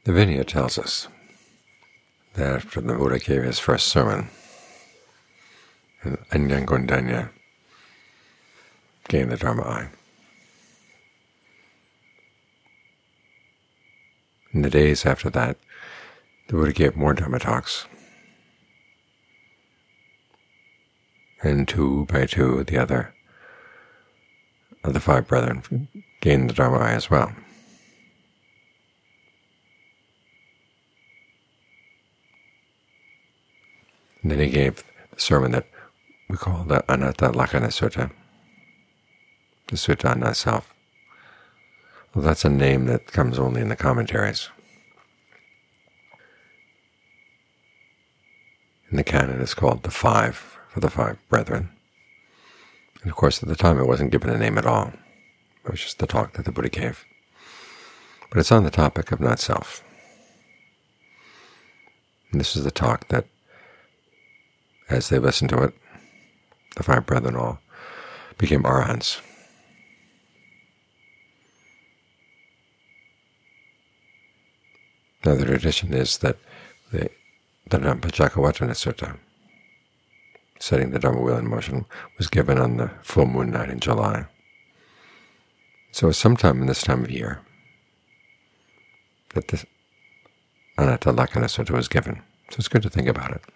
The Vinaya tells us that after the Buddha gave his first sermon, and Anyagandanya gave the Dharma eye. In the days after that, the Buddha gave more Dharma talks. And two by two, the other of the five brethren gained the Dharma eye as well. And then he gave the sermon that we call the Anatta Lakkhana Sutta, the Sutta on not-self. Well, that's a name that comes only in the commentaries. In the canon it's called the Five, for the five brethren. And of course at the time it wasn't given a name at all. It was just the talk that the Buddha gave. But it's on the topic of not-self. And this is the talk that, as they listened to it, the five brethren all became arahants. Now the tradition is that the Dhammacakkavatthana Sutta, setting the Dharma wheel in motion, was given on the full moon night in July. So sometime in this time of year that the Anatta Lakkhana Sutta was given. So it's good to think about it.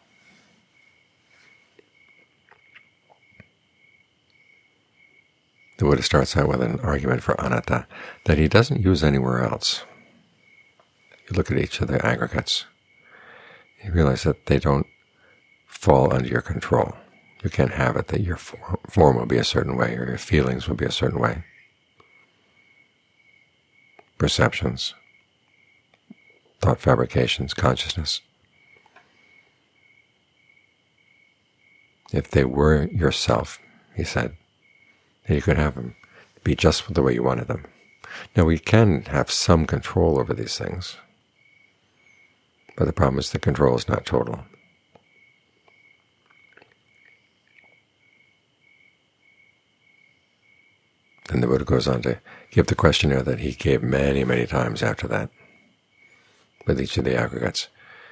The Buddha starts out with an argument for anatta that he doesn't use anywhere else. You look at each of the aggregates, you realize that they don't fall under your control. You can't have it that your form will be a certain way or your feelings will be a certain way. Perceptions, thought fabrications, consciousness. If they were yourself, he said, then you could have them be just the way you wanted them. Now we can have some control over these things, but the problem is the control is not total. Then the Buddha goes on to give the questionnaire that he gave many, many times after that, with each of the aggregates.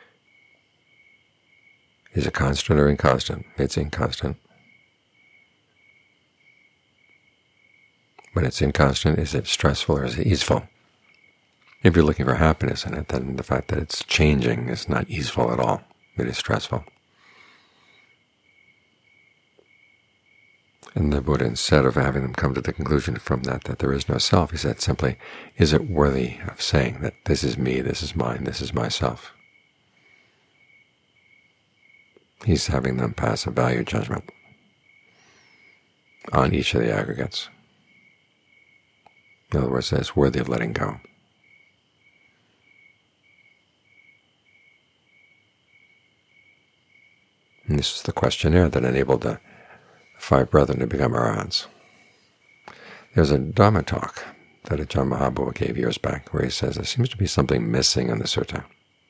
Is it constant or inconstant? It's inconstant. When it's inconstant, is it stressful or is it easeful? If you're looking for happiness in it, then the fact that it's changing is not easeful at all. It is stressful. And the Buddha, instead of having them come to the conclusion from that there is no self, he said simply, is it worthy of saying that this is me, this is mine, this is myself? He's having them pass a value judgment on each of the aggregates. In other words, it's worthy of letting go. And this is the questionnaire that enabled the five brethren to become arahants. There's a Dharma talk that Ajahn Mahabua gave years back where he says there seems to be something missing in the sutta.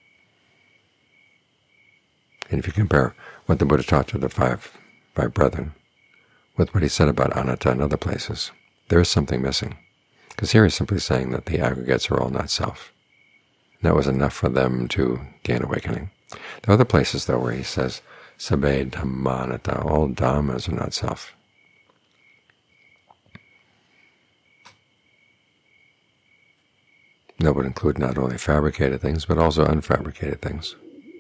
And if you compare what the Buddha taught to the five brethren with what he said about anatta and other places, there is something missing. Because here he's simply saying that the aggregates are all not self. And that was enough for them to gain awakening. There are other places, though, where he says, Sabbe Dhamma Anatta, all dhammas are not self. That would include not only fabricated things, but also unfabricated things.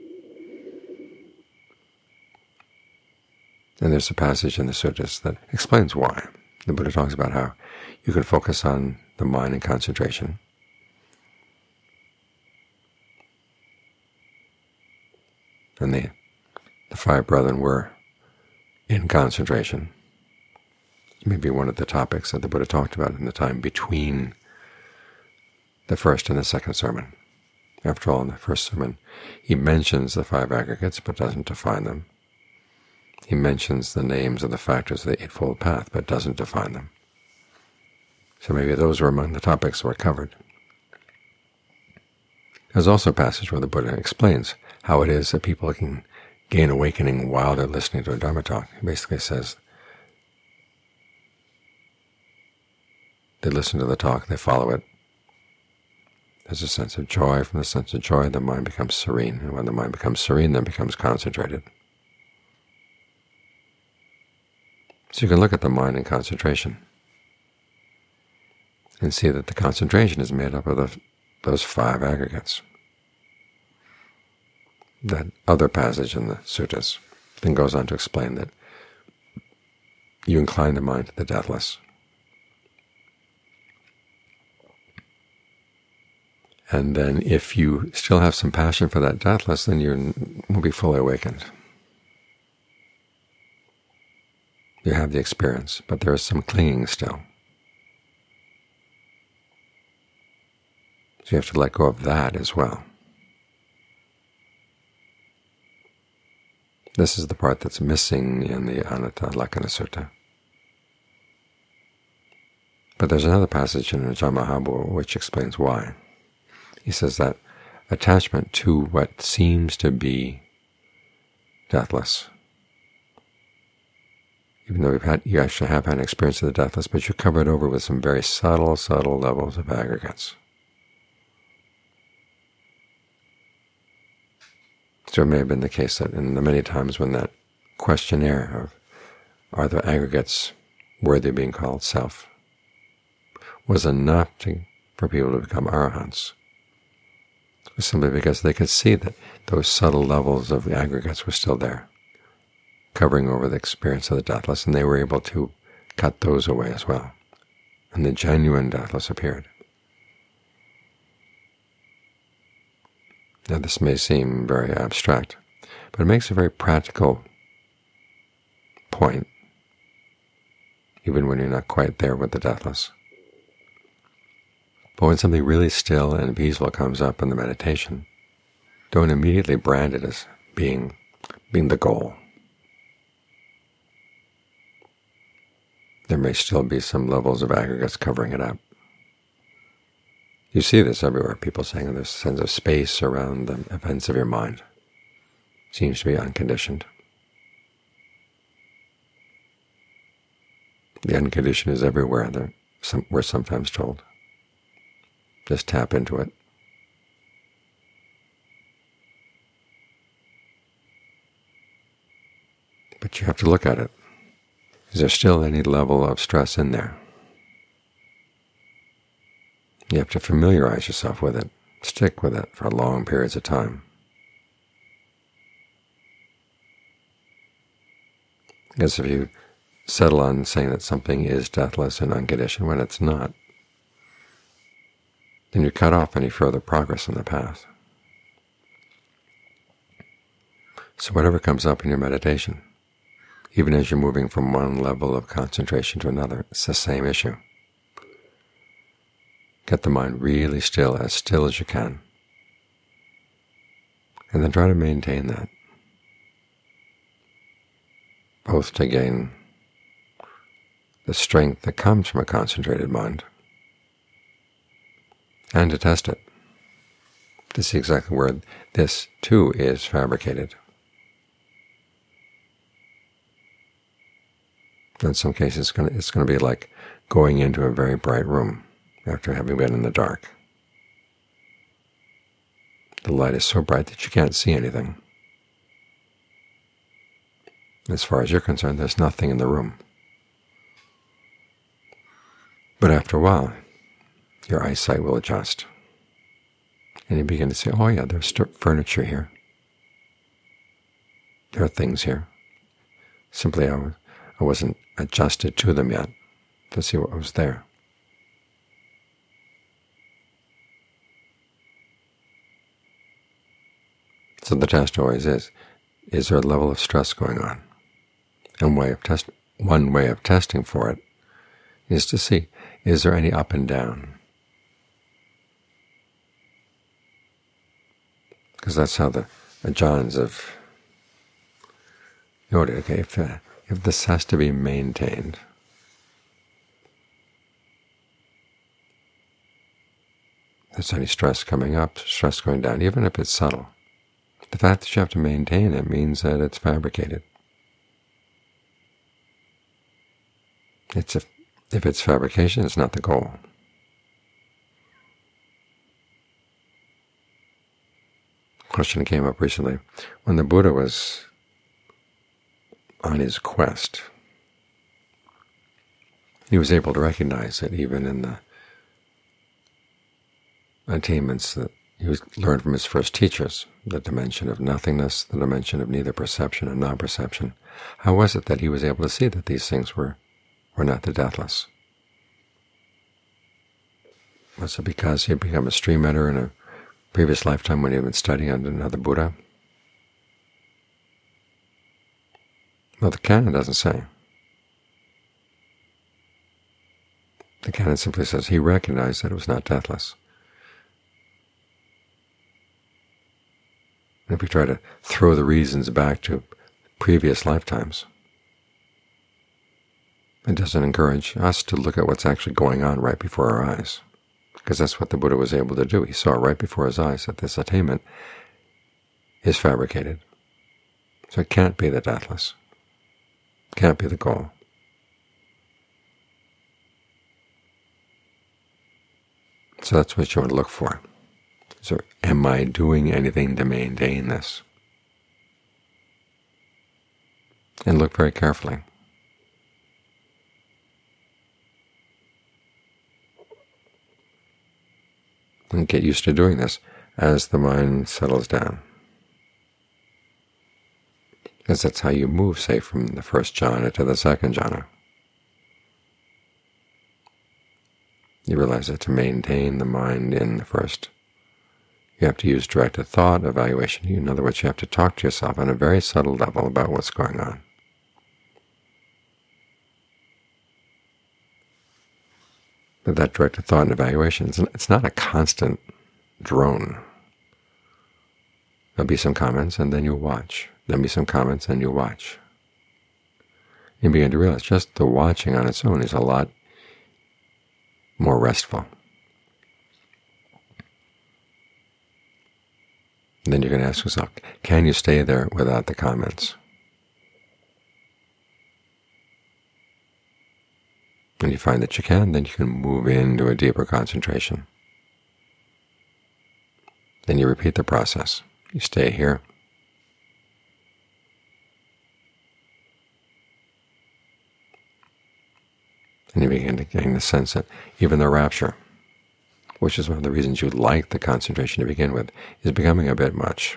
And there's a passage in the suttas that explains why. The Buddha talks about how you can focus on the mind in concentration. And the five brethren were in concentration. Maybe one of the topics that the Buddha talked about in the time between the first and the second sermon. After all, in the first sermon, he mentions the five aggregates but doesn't define them. He mentions the names of the factors of the Eightfold Path but doesn't define them. So maybe those were among the topics that were covered. There's also a passage where the Buddha explains how it is that people can gain awakening while they're listening to a Dharma talk. He basically says they listen to the talk, they follow it, There's a sense of joy. From the sense of joy, the mind becomes serene. And when the mind becomes serene, then it becomes concentrated. So you can look at the mind in concentration and see that the concentration is made up of those 5 aggregates. That other passage in the suttas then goes on to explain that you incline the mind to the deathless. And then if you still have some passion for that deathless, then you will be fully awakened. You have the experience, but there is some clinging still. So you have to let go of that as well. This is the part that's missing in the Anatta Lakkhana Sutta. But there's another passage in Ajaan Mahabhooha which explains why. He says that attachment to what seems to be deathless, even though you actually have had an experience of the deathless, but you cover it over with some very subtle levels of aggregates. So it may have been the case that in the many times when that questionnaire of are the aggregates worthy of being called self was enough for people to become arahants, it was simply because they could see that those subtle levels of the aggregates were still there, covering over the experience of the deathless, and they were able to cut those away as well. And the genuine deathless appeared. Now this may seem very abstract, but it makes a very practical point, even when you're not quite there with the deathless. But when something really still and peaceful comes up in the meditation, don't immediately brand it as being the goal. There may still be some levels of aggregates covering it up. You see this everywhere, people saying there's a sense of space around the events of your mind. Seems to be unconditioned. The unconditioned is everywhere, we're sometimes told. Just tap into it. But you have to look at it. Is there still any level of stress in there? You have to familiarize yourself with it, stick with it for long periods of time. Because if you settle on saying that something is deathless and unconditioned when it's not, then you cut off any further progress on the path. So whatever comes up in your meditation, even as you're moving from one level of concentration to another, it's the same issue. Get the mind really still as you can, and then try to maintain that, both to gain the strength that comes from a concentrated mind, and to test it, to see exactly where this too is fabricated. In some cases, it's going to be like going into a very bright room after having been in the dark. The light is so bright that you can't see anything. As far as you're concerned, there's nothing in the room. But after a while, your eyesight will adjust, and you begin to say, oh yeah, there's furniture here. There are things here. Simply I wasn't adjusted to them yet to see what was there. So the test always is there a level of stress going on? And one way of testing for it is to see, is there any up and down? Because that's how the Ajahns have noted, okay, if this has to be maintained, there's any stress coming up, stress going down, even if it's subtle, the fact that you have to maintain it means that it's fabricated. If it's fabrication, it's not the goal. question came up recently. When the Buddha was on his quest, he was able to recognize it even in the attainments that he learned from his first teachers, the dimension of nothingness, the dimension of neither perception and non-perception. How was it that he was able to see that these things were not the deathless? Was it because he had become a stream eater in a previous lifetime when he had been studying under another Buddha? Well, the canon doesn't say. The canon simply says he recognized that it was not deathless. And if we try to throw the reasons back to previous lifetimes, it doesn't encourage us to look at what's actually going on right before our eyes, because that's what the Buddha was able to do. He saw right before his eyes that this attainment is fabricated. So it can't be the deathless. It can't be the goal. So that's what you want to look for. So am I doing anything to maintain this? And look very carefully. And get used to doing this as the mind settles down. Because that's how you move, say, from the first jhana to the second jhana. You realize that to maintain the mind in the first, you have to use directed thought, evaluation. In other words, you have to talk to yourself on a very subtle level about what's going on. But that directed thought and evaluation, it's not a constant drone. There'll be some comments, and then you'll watch. There'll be some comments, and you'll watch. You begin to realize just the watching on its own is a lot more restful. And then you're going to ask yourself, can you stay there without the comments? When you find that you can, then you can move into a deeper concentration. Then you repeat the process. You stay here. And you begin to gain the sense that even the rapture, which is one of the reasons you like the concentration to begin with, is becoming a bit much.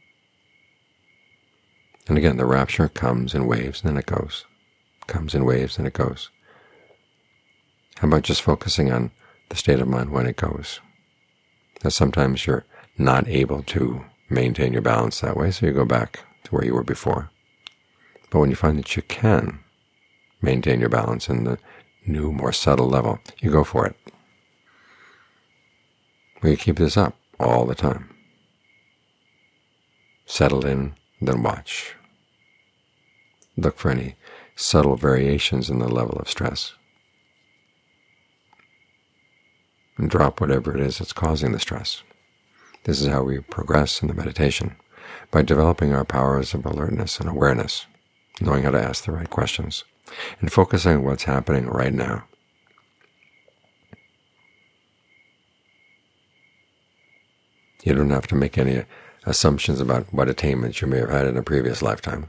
And again, the rapture comes in waves, and then it goes. Comes in waves, and it goes. How about just focusing on the state of mind when it goes? Now, sometimes you're not able to maintain your balance that way, so you go back to where you were before. But when you find that you can maintain your balance in the new, more subtle level, you go for it. We keep this up all the time. Settle in, then watch. Look for any subtle variations in the level of stress. And drop whatever it is that's causing the stress. This is how we progress in the meditation, by developing our powers of alertness and awareness, knowing how to ask the right questions, and focusing on what's happening right now. You don't have to make any assumptions about what attainments you may have had in a previous lifetime.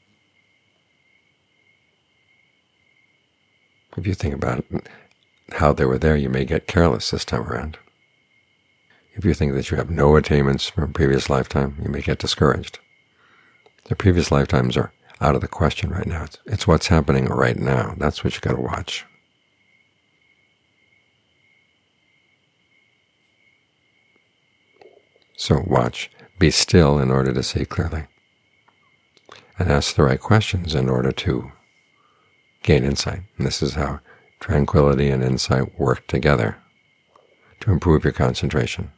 If you think about how they were there, you may get careless this time around. If you think that you have no attainments from a previous lifetime, you may get discouraged. The previous lifetimes are out of the question right now. It's what's happening right now. That's what you've got to watch. So watch, be still in order to see clearly, and ask the right questions in order to gain insight. And this is how tranquility and insight work together to improve your concentration,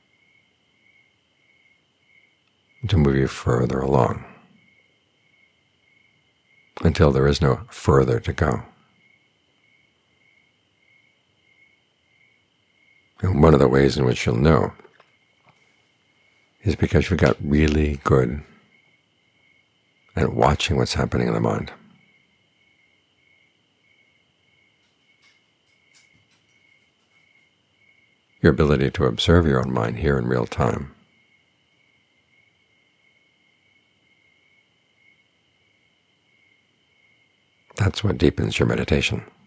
to move you further along, until there is no further to go. And one of the ways in which you'll know is because you've got really good at watching what's happening in the mind. Your ability to observe your own mind here in real time That's what deepens your meditation.